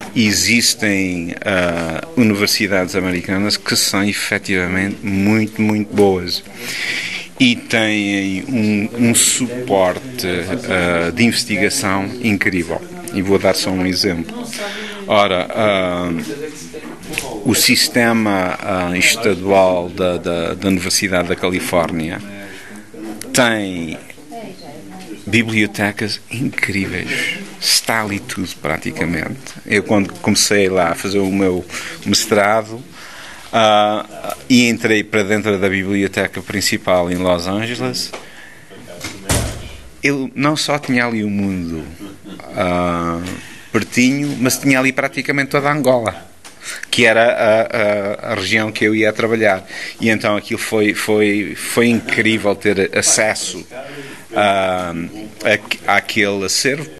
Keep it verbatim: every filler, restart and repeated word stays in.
existem uh, universidades americanas que são efetivamente muito, muito boas e têm um, um suporte uh, de investigação incrível. E vou dar só um exemplo. Ora, uh, o sistema uh, estadual da, da, da Universidade da Califórnia tem bibliotecas incríveis. Está ali tudo, praticamente. Eu, quando comecei lá a fazer o meu mestrado, uh, e entrei para dentro da biblioteca principal em Los Angeles, eu não só tinha ali o mundo uh, pertinho, mas tinha ali praticamente toda a Angola, que era a, a, a região que eu ia trabalhar. E então aquilo foi, foi, foi incrível ter acesso a, a, àquele acervo.